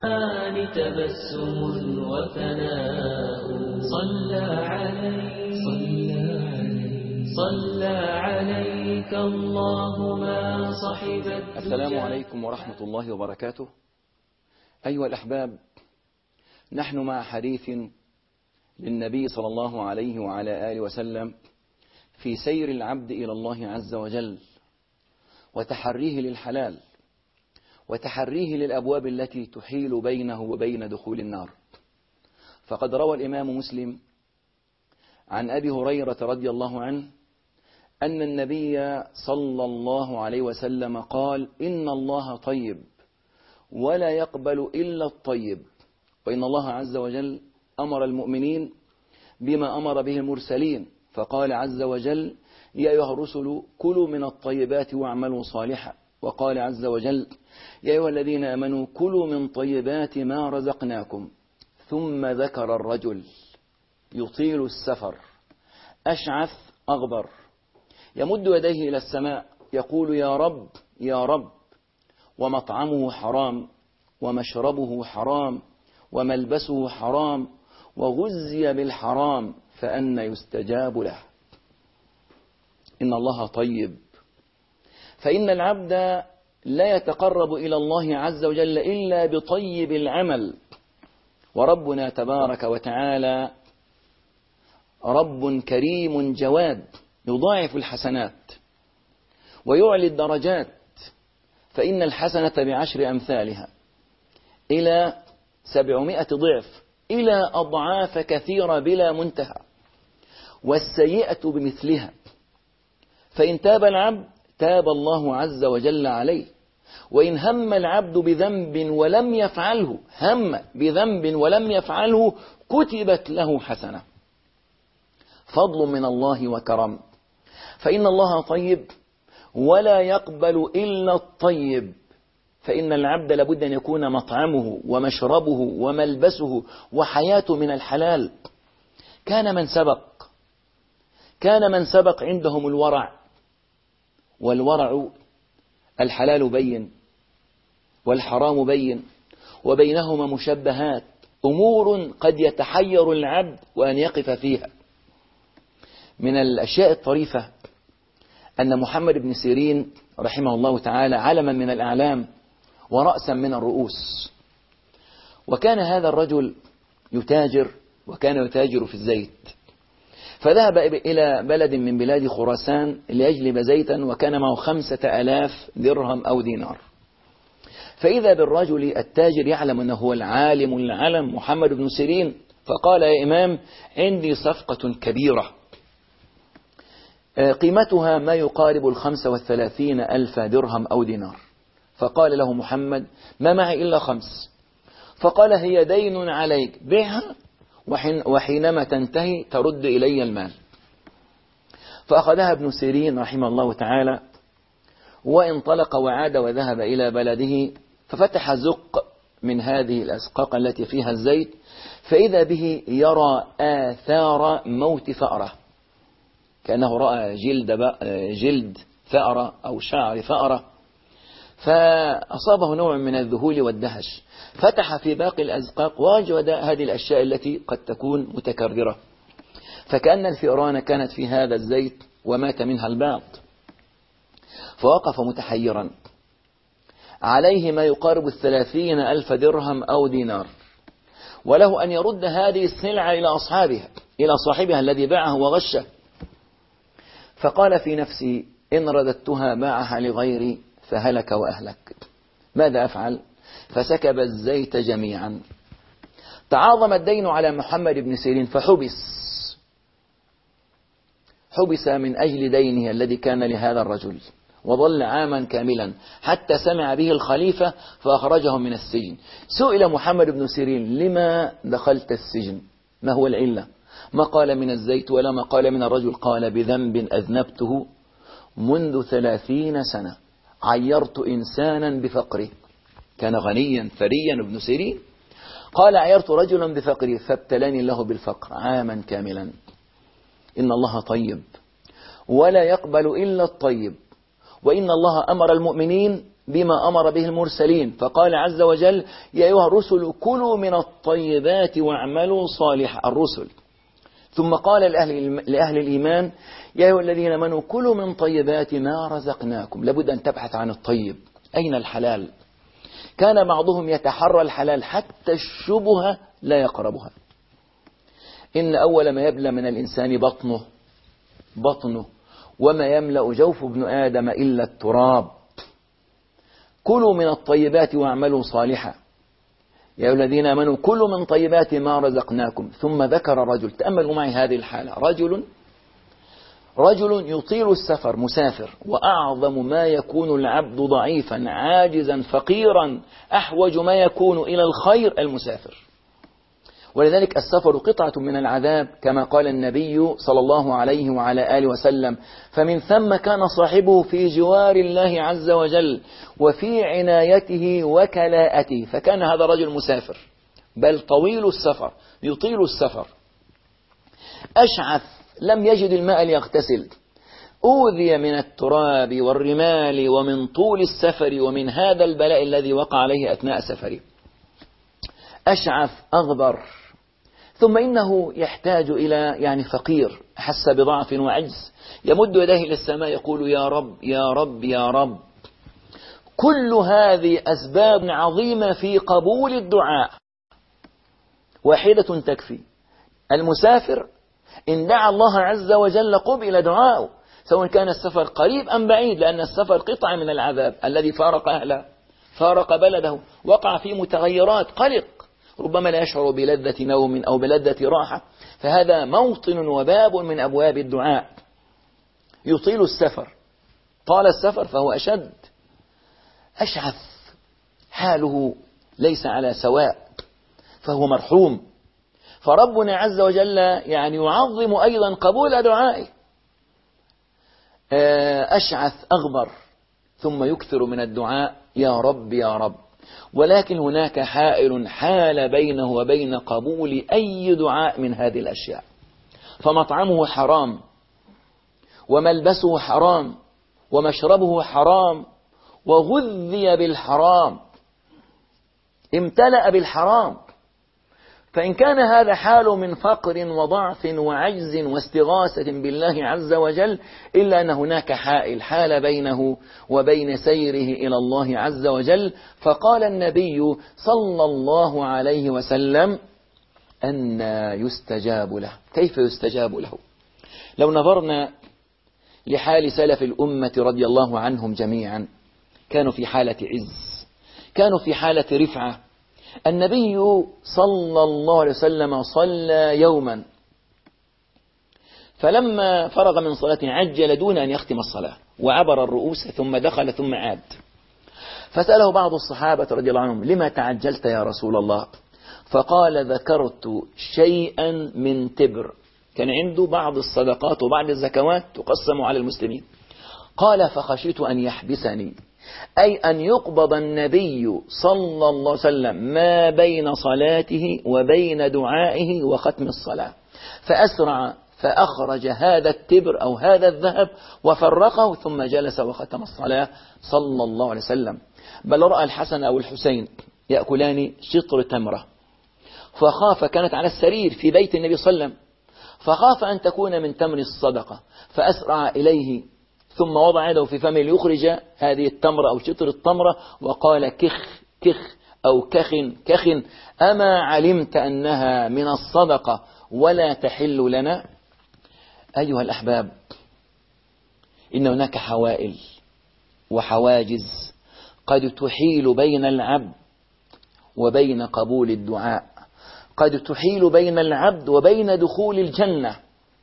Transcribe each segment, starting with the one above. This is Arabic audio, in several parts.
تبسم وثناء صلى عليك الله ما صحبت. السلام عليكم ورحمة الله وبركاته. أيها الأحباب، نحن مع حديث للنبي صلى الله عليه وعلى آله وسلم في سير العبد إلى الله عز وجل وتحريه للحلال وتحريه للأبواب التي تحيل بينه وبين دخول النار. فقد روى الإمام مسلم عن أبي هريرة رضي الله عنه أن النبي صلى الله عليه وسلم قال: إن الله طيب ولا يقبل إلا الطيب، وإن الله عز وجل أمر المؤمنين بما أمر به المرسلين، فقال عز وجل: يا أيها الرسل كلوا من الطيبات واعملوا صالحا، وقال عز وجل: يا أيها الذين آمنوا كلوا من طيبات ما رزقناكم. ثم ذكر الرجل يطيل السفر أشعث أغبر يمد يديه إلى السماء يقول: يا رب يا رب، ومطعمه حرام ومشربه حرام وملبسه حرام وغزي بالحرام فأنى يستجاب له. إن الله طيب، فإن العبد لا يتقرب إلى الله عز وجل إلا بطيب العمل، وربنا تبارك وتعالى رب كريم جواد يضاعف الحسنات ويعلي الدرجات، فإن الحسنة بعشر أمثالها إلى 700 ضعف إلى أضعاف كثيرة بلا منتهى، والسيئة بمثلها. فإن تاب العبد تاب الله عز وجل عليه، وإن هم العبد بذنب ولم يفعله، هم بذنب ولم يفعله، كتبت له حسنة. فضل من الله وكرم، فإن الله طيب ولا يقبل إلا الطيب، فإن العبد لابد أن يكون مطعمه ومشربه وملبسه وحياته من الحلال. كان من سبق عندهم الورع، والورع الحلال بين والحرام بين، وبينهما مشبهات، أمور قد يتحير العبد وأن يقف فيها. من الأشياء الطريفة أن محمد بن سيرين رحمه الله تعالى علما من الأعلام ورأسا من الرؤوس، وكان هذا الرجل يتاجر، وكان يتاجر في الزيت، فذهب إلى بلد من بلاد خراسان ليجلب زيتا، وكان معه 5000 درهم أو دينار. فإذا بالرجل التاجر يعلم أنه هو العالم العلم محمد بن سيرين، فقال: يا إمام، عندي صفقة كبيرة قيمتها ما يقارب 35,000 درهم أو دينار. فقال له محمد: ما معي إلا 5. فقال: هي دين عليك، بيعها وحينما تنتهي ترد إلي المال. فأخذها ابن سيرين رحمه الله تعالى وانطلق وعاد وذهب إلى بلده، ففتح زق من هذه الأزقاق التي فيها الزيت، فإذا به يرى آثار موت فأرة، كأنه رأى جلد فأرة أو شعر فأرة، فأصابه نوع من الذهول والدهش. فتح في باقي الأزقاق ووجد هذه الأشياء التي قد تكون متكررة، فكأن الفئران كانت في هذا الزيت ومات منها البعض. فوقف متحيرا، عليه ما يقارب 30,000 درهم أو دينار، وله أن يرد هذه السلعة إلى أصحابها، إلى صاحبها الذي باعه وغشه. فقال في نفسي: إن رددتها باعها لغيري فهلك وأهلك، ماذا أفعل؟ فسكب الزيت جميعا. تعاظم الدين على محمد بن سيرين فحبس من أجل دينه الذي كان لهذا الرجل، وظل عاما كاملا حتى سمع به الخليفة فأخرجه من السجن. سئل محمد بن سيرين: لما دخلت السجن؟ ما هو العلة؟ ما قال من الزيت ولا ما قال من الرجل. قال: بذنب أذنبته منذ 30 سنة، عيرت إنسانا بفقره. كان غنيا ثريا ابن سيرين. قال: عيرت رجلا بفقره فابتلاني الله بالفقر عاما كاملا. إن الله طيب ولا يقبل إلا الطيب، وإن الله أمر المؤمنين بما أمر به المرسلين، فقال عز وجل: يا أيها الرسل كلوا من الطيبات واعملوا صالحا، الرسل. ثم قال لأهل الإيمان: يا أيها الذين آمنوا كلوا من طيبات ما رزقناكم. لابد أن تبحث عن الطيب، أين الحلال؟ كان بعضهم يتحرى الحلال حتى الشبهة لا يقربها. إن أول ما يبلى من الإنسان بطنه وما يملأ جوف ابن آدم إلا التراب. كلوا من الطيبات واعملوا صالحا، يا أيها الذين آمنوا كلوا من طيبات ما رزقناكم. ثم ذكر رجل، تأملوا معي هذه الحالة، رجل يطيل السفر، مسافر، وأعظم ما يكون العبد ضعيفا عاجزا فقيرا أحوج ما يكون إلى الخير المسافر. ولذلك السفر قطعة من العذاب كما قال النبي صلى الله عليه وعلى آله وسلم: فمن ثم كان صاحبه في جوار الله عز وجل وفي عنايته وكلاءته. فكان هذا رجل مسافر، بل طويل السفر، يطيل السفر، أشعث، لم يجد الماء ليغتسل، أوذي من التراب والرمال ومن طول السفر ومن هذا البلاء الذي وقع عليه أثناء سفره. أشعث أغبر. ثم إنه يحتاج إلى فقير، أحس بضعف وعجز، يمد يديه إلى السماء يقول: يا رب يا رب يا رب. كل هذه أسباب عظيمة في قبول الدعاء، واحدة تكفي. المسافر إن دعا الله عز وجل قبل دعاؤه، سواء كان السفر قريب أم بعيد، لأن السفر قطعة من العذاب. الذي فارق أهله، فارق بلده، وقع في متغيرات، قلق، ربما لا يشعر بلذة نوم أو بلذة راحة، فهذا موطن وباب من أبواب الدعاء. يطيل السفر، طال السفر فهو أشد. أشعث، حاله ليس على سواء، فهو مرحوم. فربنا عز وجل يعظم أيضا قبول دعائه. أشعث أغبر، ثم يكثر من الدعاء: يا رب يا رب. ولكن هناك حائل حال بينه وبين قبول أي دعاء من هذه الأشياء. فمطعمه حرام، وملبسه حرام، ومشربه حرام، وغذي بالحرام، امتلأ بالحرام. فإن كان هذا حال من فقر وضعف وعجز واستغاثة بالله عز وجل، إلا أن هناك حائل حال بينه وبين سيره إلى الله عز وجل. فقال النبي صلى الله عليه وسلم: أن يستجاب له. كيف يستجاب له؟ لو نظرنا لحال سلف الأمة رضي الله عنهم جميعا، كانوا في حالة عز، كانوا في حالة رفعة. النبي صلى الله عليه وسلم صلى يوما، فلما فرغ من صلاته عجل دون أن يختم الصلاة، وعبر الرؤوس ثم دخل ثم عاد. فسأله بعض الصحابة رضي الله عنهم: لما تعجلت يا رسول الله؟ فقال: ذكرت شيئا من تبر، كان عنده بعض الصدقات وبعض الزكوات تقسم على المسلمين. قال: فخشيت أن يحبسني، أي أن يقبض النبي صلى الله عليه وسلم ما بين صلاته وبين دعائه وختم الصلاة. فأسرع فأخرج هذا التبر أو هذا الذهب وفرقه، ثم جلس وختم الصلاة صلى الله عليه وسلم. بل رأى الحسن أو الحسين يأكلان شطر تمرة، فخاف، كانت على السرير في بيت النبي صلى الله عليه وسلم، فخاف أن تكون من تمر الصدقة، فأسرع إليه ثم وضع يده في فمه ليخرج هذه التمرة أو شطر التمرة، وقال: كخ كخ أو كخ كخ، أما علمت أنها من الصدقة ولا تحل لنا؟ أيها الأحباب، إن هناك حوائل وحواجز قد تحيل بين العبد وبين قبول الدعاء، قد تحيل بين العبد وبين دخول الجنة.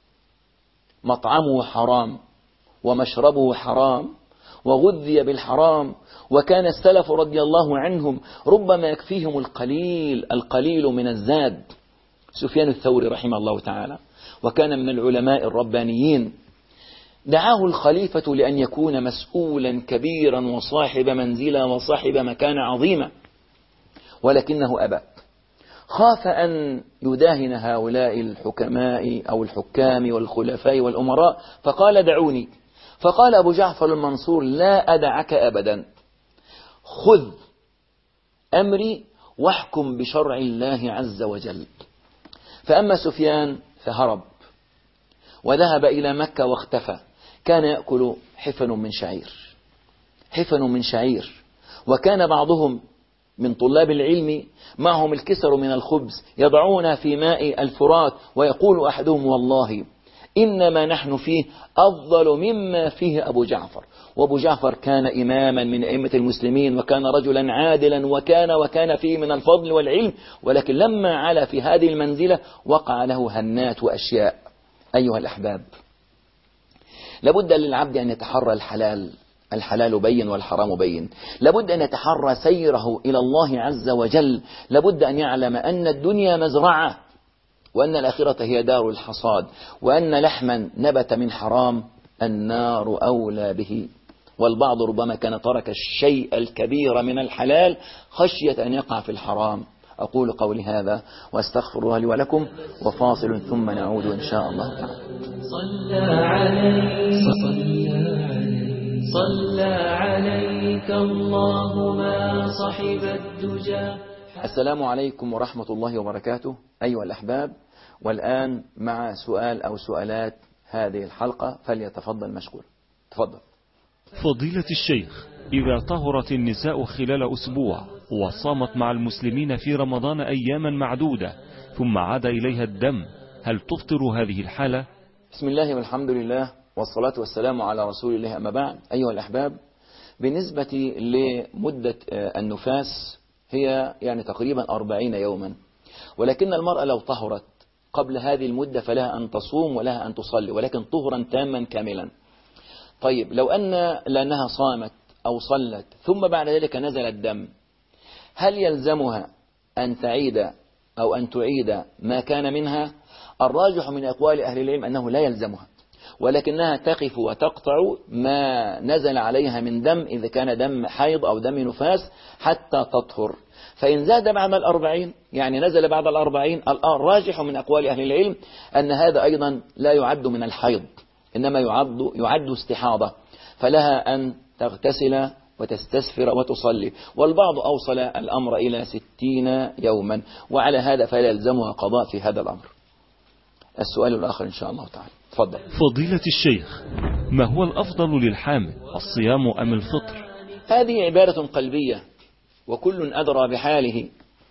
مطعمه حرام، ومشربه حرام، وغذي بالحرام. وكان السلف رضي الله عنهم ربما يكفيهم القليل من الزاد. سفيان الثوري رحمه الله تعالى، وكان من العلماء الربانيين، دعاه الخليفة لأن يكون مسؤولا كبيرا وصاحب منزلة وصاحب مكان عظيمة، ولكنه أبى. خاف أن يداهن هؤلاء الحكماء أو الحكام والخلفاء والأمراء، فقال: دعوني. فقال أبو جعفر المنصور: لا أدعك أبدا، خذ أمري واحكم بشرع الله عز وجل. فأما سفيان فهرب وذهب إلى مكة واختفى، كان يأكل حفن من شعير، وكان بعضهم من طلاب العلم معهم الكسر من الخبز يضعون في ماء الفرات، ويقول أحدهم والله إنما نحن فيه أفضل مما فيه أبو جعفر. وأبو جعفر كان إماما من أئمة المسلمين، وكان رجلا عادلا، وكان فيه من الفضل والعلم، ولكن لما علا في هذه المنزلة وقع له هنات وأشياء. أيها الأحباب، لابد للعبد أن يتحرى الحلال بين والحرام بين، لابد أن يتحرى سيره إلى الله عز وجل، لابد أن يعلم أن الدنيا مزرعة، وأن الآخرة هي دار الحصاد، وأن لحما نبت من حرام النار أولى به. والبعض ربما كان ترك الشيء الكبير من الحلال خشية أن يقع في الحرام. أقول قولي هذا وأستغفر الله لي ولكم، وفاصل ثم نعود إن شاء الله تعالى. صلى عليك الله ما صحب الدجى. السلام عليكم ورحمة الله وبركاته أيها الأحباب، والآن مع سؤال أو سؤالات هذه الحلقة، فليتفضل مشكور. تفضل. فضيلة الشيخ، إذا طهرت النساء خلال أسبوع وصامت مع المسلمين في رمضان أياما معدودة ثم عاد إليها الدم، هل تفطر هذه الحالة؟ بسم الله والحمد لله والصلاة والسلام على رسول الله، أما بعد. أيها الأحباب، بالنسبة لمدة النفاس هي يعني تقريبا 40 يوما، ولكن المرأة لو طهرت قبل هذه المدة فلها أن تصوم ولها أن تصلي، ولكن طهرا تاما كاملا. طيب، لأنها صامت أو صلت ثم بعد ذلك نزل الدم، هل يلزمها أن تعيد أو أن تعيد ما كان منها؟ الراجح من أقوال أهل العلم أنه لا يلزمها، ولكنها تقف وتقطع ما نزل عليها من دم، إذا كان دم حيض أو دم نفاس، حتى تطهر. فإن زاد بعد 40 يعني نزل بعد 40، الراجح من أقوال أهل العلم أن هذا أيضا لا يعد من الحيض، إنما يعد استحاضة، فلها أن تغتسل وتستسفر وتصلي. والبعض أوصل الأمر إلى 60 يوما، وعلى هذا فلا يلزمها قضاء في هذا الأمر. السؤال الآخر إن شاء الله تعالى. تفضل. فضيلة الشيخ، ما هو الأفضل للحامل، الصيام أم الفطر؟ هذه عبارة قلبية، وكل أدرى بحاله،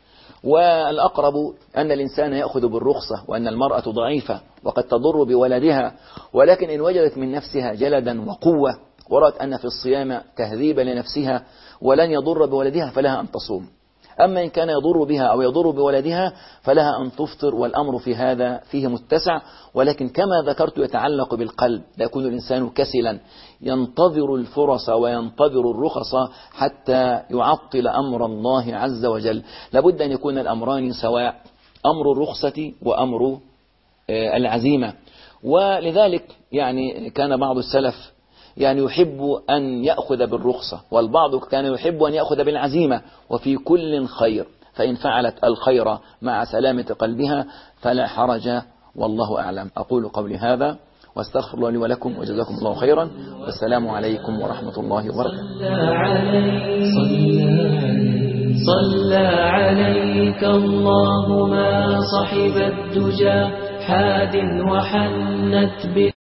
والأقرب أن الإنسان يأخذ بالرخصة، وأن المرأة ضعيفة وقد تضر بولدها، ولكن إن وجدت من نفسها جلدا وقوة ورأت أن في الصيام تهذيبا لنفسها ولن يضر بولدها فلها أن تصوم. أما إن كان يضر بها أو يضر بولدها فلها أن تفطر، والأمر في هذا فيه متسع، ولكن كما ذكرت يتعلق بالقلب، لا يكون الإنسان كسلا ينتظر الفرص وينتظر الرخص حتى يعطل أمر الله عز وجل. لابد أن يكون الأمران سواء، أمر الرخصة وأمر العزيمة. ولذلك يعني كان بعض السلف يعني يحب أن يأخذ بالرخصة، والبعض كان يحب أن يأخذ بالعزيمة، وفي كل خير، فإن فعلت الخير مع سلامة قلبها فلا حرج، والله أعلم. أقول قولي هذا واستغفر الله لي ولكم، وجزاكم الله خيرا، والسلام عليكم ورحمة الله وبركاته. صلى عليك الله ما صحب الدجى، حاد وحنت